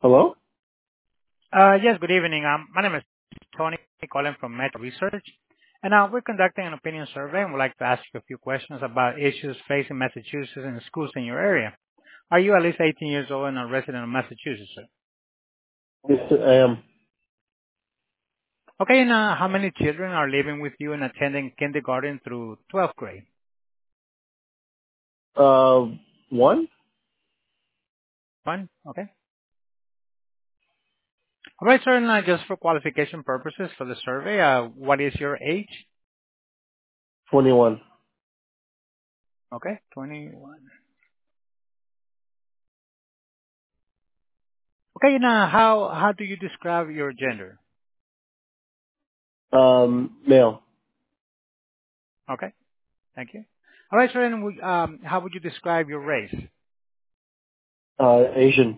Hello? Yes, good evening. My name is Tony, calling from Metro Research, and we're conducting an opinion survey, and would like to ask you a few questions about issues facing Massachusetts and schools in your area. Are you at least 18 years old and a resident of Massachusetts, sir? Yes, I am. Okay, and how many children are living with you and attending kindergarten through 12th grade? One? One? Okay. All right, sir, and just for qualification purposes for the survey, what is your age? 21. Okay, 21. Okay, and how do you describe your gender? Male. Okay. Thank you. All right, sir, and how would you describe your race? Asian.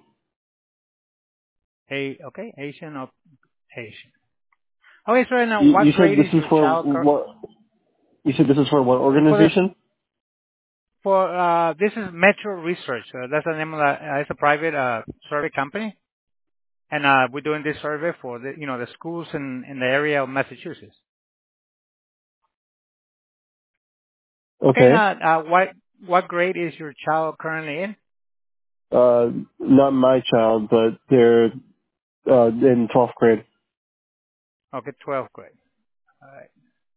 Okay, Asian or Asian. Okay, sir, and You what said grade this is is your for child what? You said this is for what for this? organization? This is Metro Research. That's the name of it's a private survey company, and we're doing this survey for the schools in the area of Massachusetts. Okay, Okay. now what grade is your child currently in? Not my child, but they're in 12th grade. Okay, 12th grade. All right.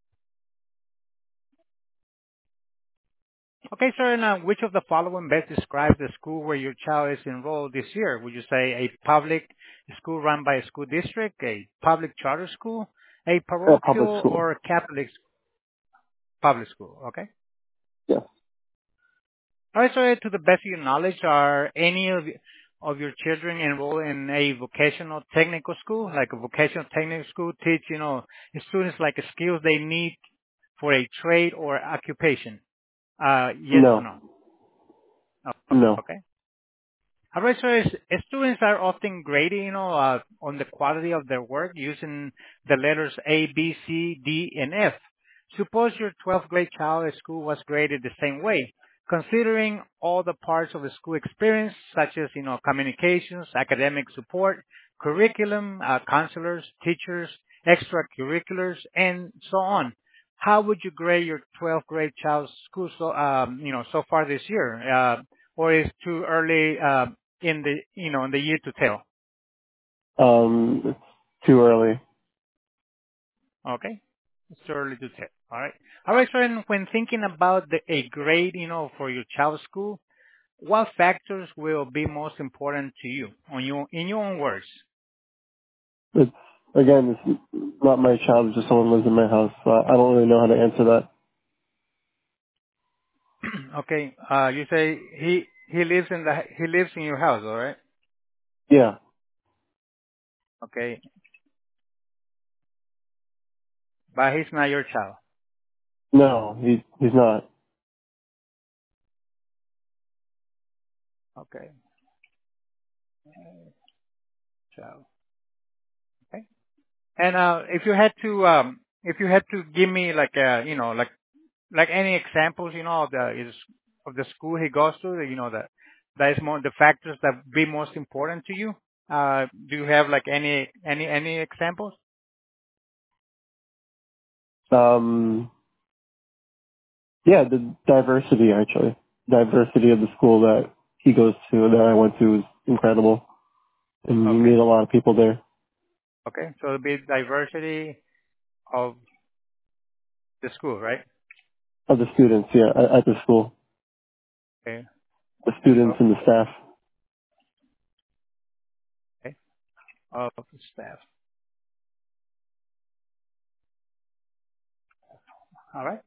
Okay, sir, and which of the following best describes the school where your child is enrolled this year? Would you say a public school run by a school district, a public charter school, a Public parochial school. or Catholic public school? Okay. Yes. All right, sir, to the best of your knowledge, are any of your children enrolled in a vocational technical school, like a vocational technical school teach, students like skills they need for a trade or occupation? Yes or No. no? Oh, No. okay. All right, so students are often graded, on the quality of their work using the letters A, B, C, D, and F. Suppose your 12th grade child at school was graded the same way, considering all the parts of the school experience, such as, communications, academic support, curriculum, counselors, teachers, extracurriculars, and so on. How would you grade your 12th grade child's school so far this year? Or is too early in the year to tell? It's too early. Okay, it's too early to tell. All right. So when thinking about a grade, for your child's school, what factors will be most important to you in your own words? It's, again, it's not my child, it's just someone lives in my house, so I don't really know how to answer that. Okay, you say he lives in your house, all right? Yeah. Okay, but he's not your child. No, he's not. Okay, child. Okay, and if you had to give me like any examples, of the school he goes to, that is more the factors that be most important to you. Do you have like any examples? Um, Yeah, the diversity actually. Diversity of the school that he goes to, that I went to, is incredible. And you Okay. meet a lot of people there. Okay. So it'll be diversity of the school, right? Of the students, yeah, at the school. Okay. The Oh, students and the staff. okay. Of the staff. All right.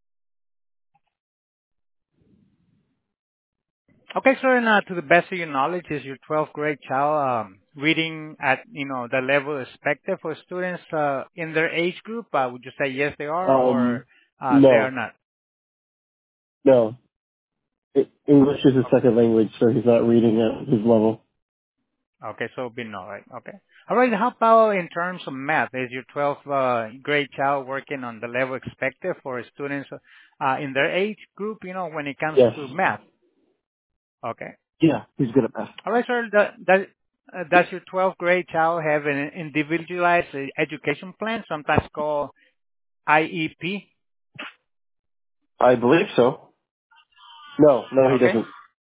Okay, sir, and to the best of your knowledge, is your 12th grade child reading at, the level expected for students in their age group? Would you say yes, they are, or they are No, not? no. English is his second language, so he's not reading at his level. Okay, so be no, right? Okay. All right, how about in terms of math? Is your 12th grade child working on the level expected for students in their age group, when it comes Yes. to math? Okay. Yeah, he's good at math. All right, sir. That Does your 12th grade child have an individualized education plan, sometimes called IEP? I believe so. No, he Okay. doesn't.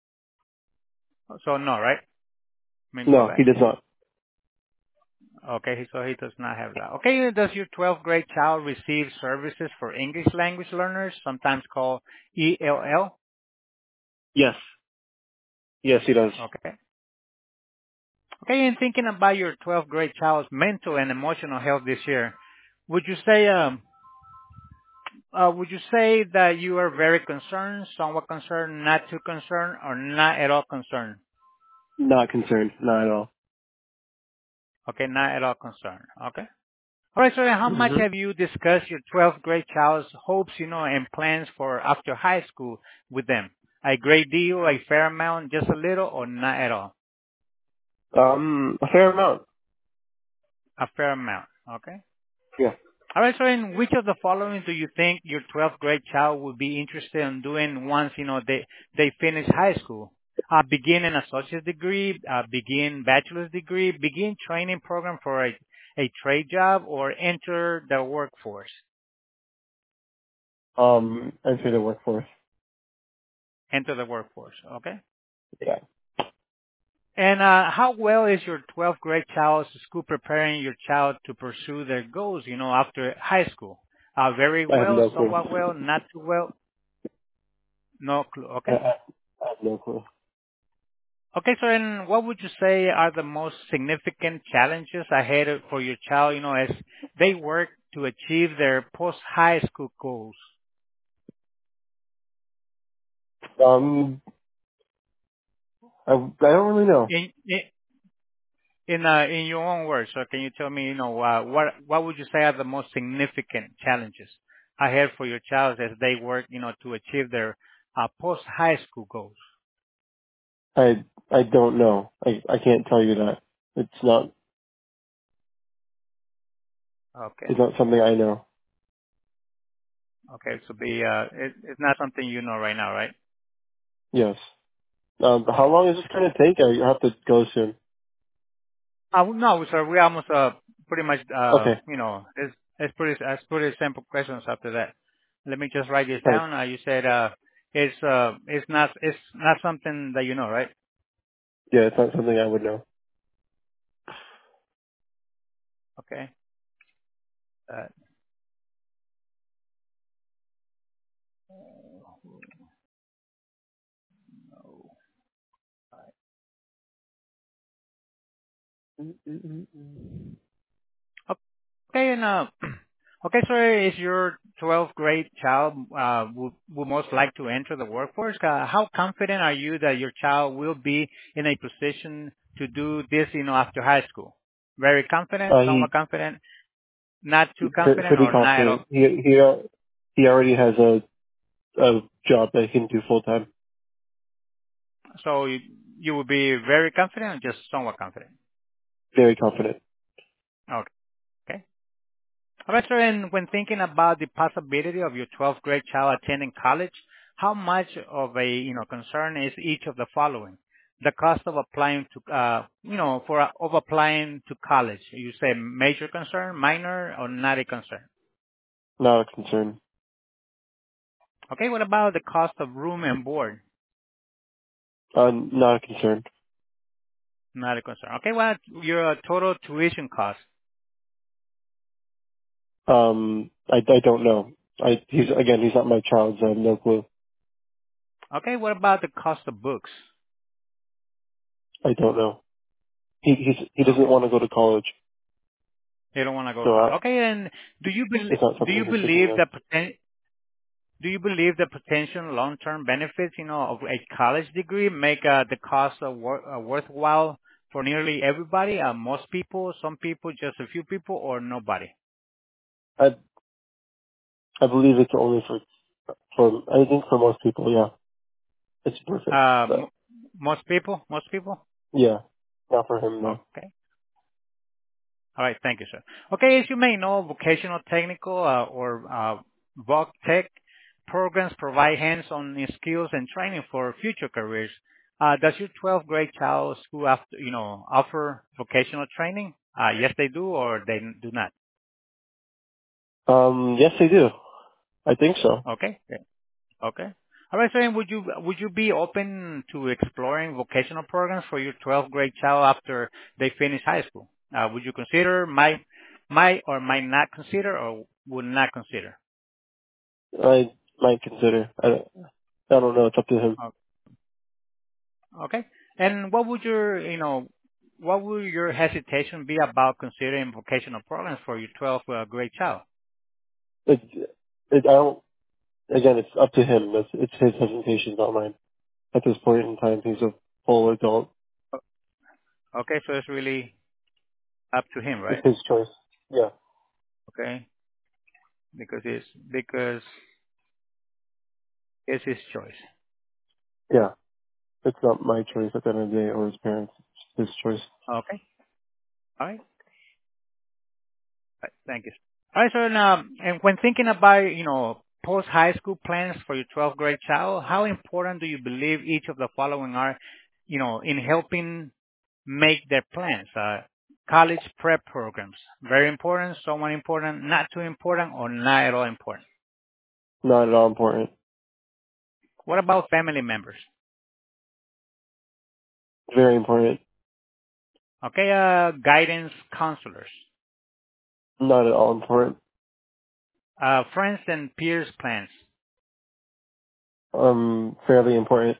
So no, right? Let me go No, he back. does not. Okay, so he does not have that. Okay, does your 12th grade child receive services for English language learners, sometimes called ELL? Yes. Yes, he does. Okay. Okay, in thinking about your 12th grade child's mental and emotional health this year, would you say that you are very concerned, somewhat concerned, not too concerned, or not at all concerned? Not concerned. Not at all. Okay, not at all concerned. Okay. All right, so then how much hmm have you discussed your 12th grade child's hopes, and plans for after high school with them? A great deal, a fair amount, just a little, or not at all? A fair amount. A fair amount. Okay. Yeah. All right, so in which of the following do you think your 12th grade child would be interested in doing once, they finish high school? Begin an associate degree, begin bachelor's degree, begin training program for a trade job, or enter the workforce? Enter the workforce. Enter the workforce, okay? Yeah. And how well is your 12th grade child's school preparing your child to pursue their goals, after high school? Very I have well, no clue. somewhat well, not too well, no clue, I, okay? I, I have no clue. Okay, so then what would you say are the most significant challenges ahead for your child, as they work to achieve their post-high school goals? Um, I don't really know. In your own words, so can you tell me, what would you say are the most significant challenges ahead for your child as they work, to achieve their post-high school goals? I don't know. I can't tell you that. It's not Okay. it's not something I know. Okay. So it's not something you know right now, right? Yes. How long is this gonna take? I have to go soon. No, sir. We almost pretty much Okay. it's pretty simple questions after that. Let me just write this All right. down. You said it's not something that you know, right? Yeah, it's not something I would know. Okay. Uh, no. Okay, and okay, so is your 12th grade child would most like to enter the workforce? How confident are you that your child will be in a position to do this, after high school? Very confident, somewhat He confident, not too confident, pretty or not at confident. all? He already has a job that he can do full time. So you would be very confident or just somewhat confident? Very confident. Okay. All right, sir. And when thinking about the possibility of your 12th grade child attending college, how much of a concern is each of the following? The cost of applying to of applying to college. You say major concern, minor, or not a concern? Not a concern. Okay. What about the cost of room and board? Not a concern. Not a concern. Okay. What your total tuition cost? I don't know. He's not my child, so I have no clue. Okay. What about the cost of books? I don't know. He doesn't Okay. want to go to college, They don't want to go to so college. Okay. And do you it's not do something you he's thinking believe of. that do you believe the potential long-term benefits, of a college degree make the cost worthwhile for nearly everybody? Most people, some people, just a few people, or nobody? I I believe it's only for I think for most people, yeah, it's perfect. Uh, But m- most people, most people. yeah, not for him though. Okay. All right. Thank you, sir. Okay. As you may know, vocational technical or VOC Tech programs provide hands-on skills and training for future careers. Does your 12th grade child school offer vocational training? Yes, they do, or they do not. Yes, they do. I think so. Okay. Okay. All right. So, then would you be open to exploring vocational programs for your 12th grade child after they finish high school? Would you consider, might or might not consider, or would not consider? I might consider. I don't know. It's up to him. Okay. And what would your hesitation be about considering vocational programs for your 12th grade child? It, I don't. Again, it's up to him. It's his hesitation, not mine. At this point in time, he's a full adult. Okay, so it's really up to him, It's right? his choice. Yeah. Okay, because it's his choice. Yeah. It's not my choice at the end of the day or his parents. It's his choice. Okay, all right. Right, thank you. All right, so now, and when thinking about post high school plans for your 12th grade child, how important do you believe each of the following are, in helping make their plans? College prep programs, very important, somewhat important, not too important, or not at all important. Not at all important. What about family members? Very important. Okay, guidance counselors, Not at all important. friends and peers plans. Fairly important.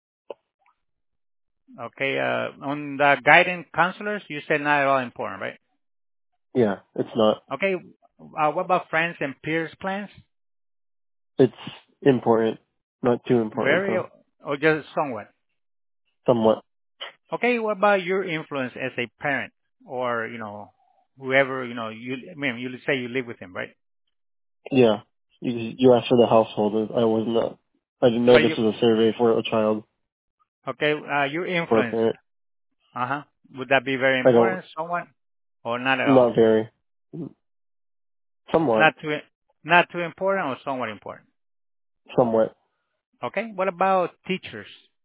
Okay, on the guidance counselors, you said not at all important, right? Yeah. It's not. Okay, what about friends and peers plans? It's important. Not too important Very, though. or just somewhat. Somewhat. Okay, what about your influence as a parent or, whoever, you say you live with him, right? Yeah. You asked for the household. I was not. I didn't know But this was a survey for a child okay, your or a influence, parent. uh-huh. Would that be very I don't. important, somewhat, or not at all? Not very. Somewhat. Not too, not too important or somewhat important? Somewhat. Okay, what about teachers?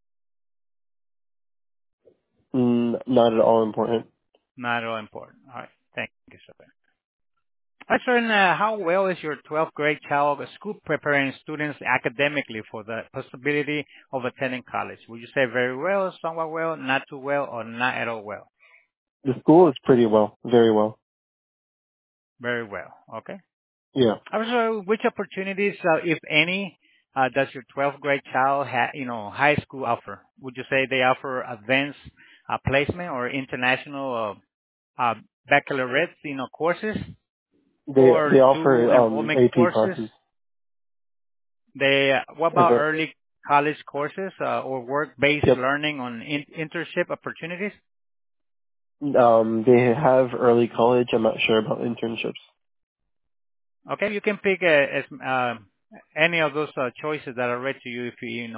Not at all important. Not at all important. All right, thank you, sir. Hi, sir. And how well is your 12th grade child school preparing students academically for the possibility of attending college? Would you say very well, somewhat well, not too well, or not at all well? The school is pretty well. Very well. Very well. Okay. Yeah. Also, which opportunities, if any, does your 12th grade child high school offer? Would you say they offer advanced placement or international baccalaureate, courses, They or offer do enrollment AP courses? classes. What about Ever. early college courses or work-based Yep. learning on internship opportunities? They have early college. I'm not sure about internships. Okay, you can pick any of those choices that are read to you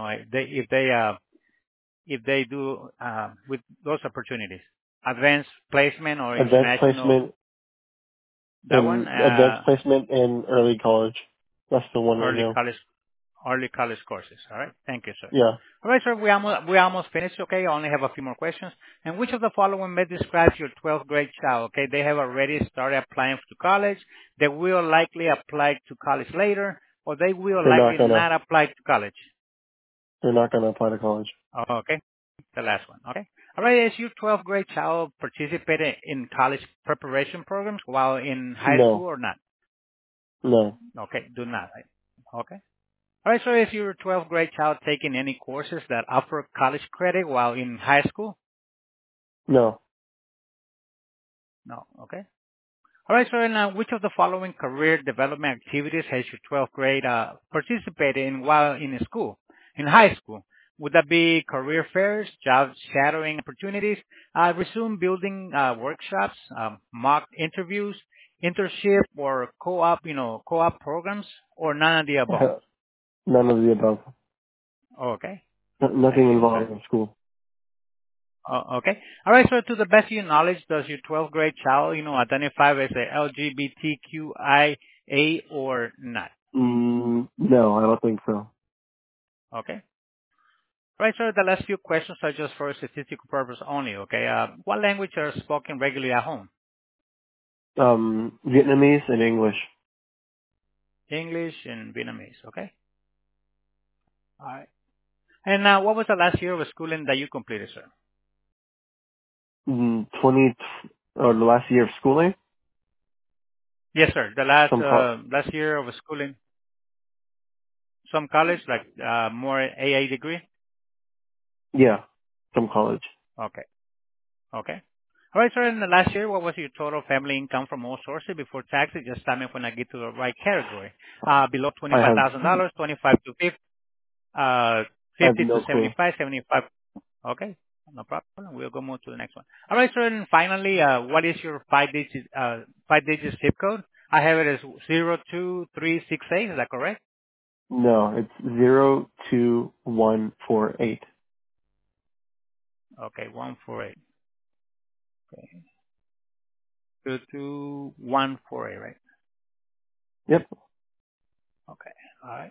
if they do with those opportunities. Advanced placement or Advanced international. placement That one, and early college. That's the one I early know. college early college courses. All right. Thank you, sir. Yeah. All right, sir. We almost finished. Okay. I only have a few more questions. And which of the following may describe your 12th grade child? Okay. They have already started applying to college. They will likely apply to college later, or they will They're not likely gonna. not apply to college. They're not gonna apply to college. Okay. The last one. Okay. All right. Is your 12th grade child participating in college preparation programs while in high school No. or not? No. Okay. Do not. Right? Okay. All right, so is your 12th grade child taking any courses that offer college credit while in high school? No. No. Okay. All right, so now which of the following career development activities has your 12th grade participated in while in school, in high school? Would that be career fairs, job shadowing opportunities, resume building workshops, mock interviews, internship, or co-op programs, or none of the above? None of the above. Okay. Nothing Thank you, sir. involving school. Okay. All right. So to the best of your knowledge, does your 12th grade child, identify as a LGBTQIA or not? No, I don't think so. Okay. Right, sir. The last few questions are just for statistical purpose only, okay? What language are spoken regularly at home? Vietnamese and English. English and Vietnamese, okay? All right. And what was the last year of schooling that you completed, sir? 20, or the last year of schooling. Yes, sir. The Some last year of schooling, some college, like more AA degree? yeah, some college. Okay. Okay. All right, sir. In the last year, what was your total family income from all sources before taxes? Just tell me when I get to the right category. Below I have, $25,000, 25 to 50, I have 50 to no clue. 75, 75. Okay. No problem. We'll go move to the next one. All right, sir. And finally, what is your five digit zip code? I have it as 02368. Is that correct? No, it's 02148. Okay. 148. Okay. 22148, right? Yep. Okay. All right.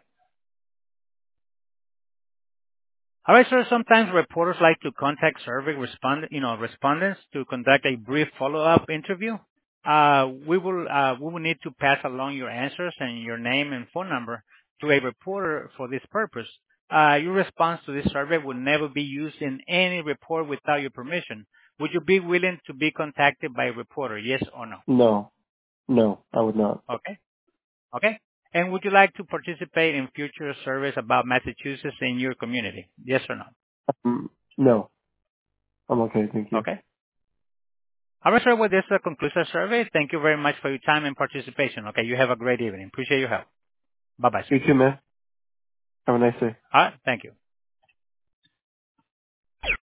All right, sir. Sometimes reporters like to contact respondents to conduct a brief follow-up interview. We will need to pass along your answers and your name and phone number to a reporter for this purpose. Your response to this survey will never be used in any report without your permission. Would you be willing to be contacted by a reporter? Yes or no? No, no, I would not. Okay. Okay. And would you like to participate in future surveys about Massachusetts in your community? Yes or no? No, I'm okay. Thank you. Okay. All right, sir. Well, this concludes our survey. Thank you very much for your time and participation. Okay. You have a great evening. Appreciate your help. Bye-bye, sir. You too, man. Have a nice day. All right. Thank you.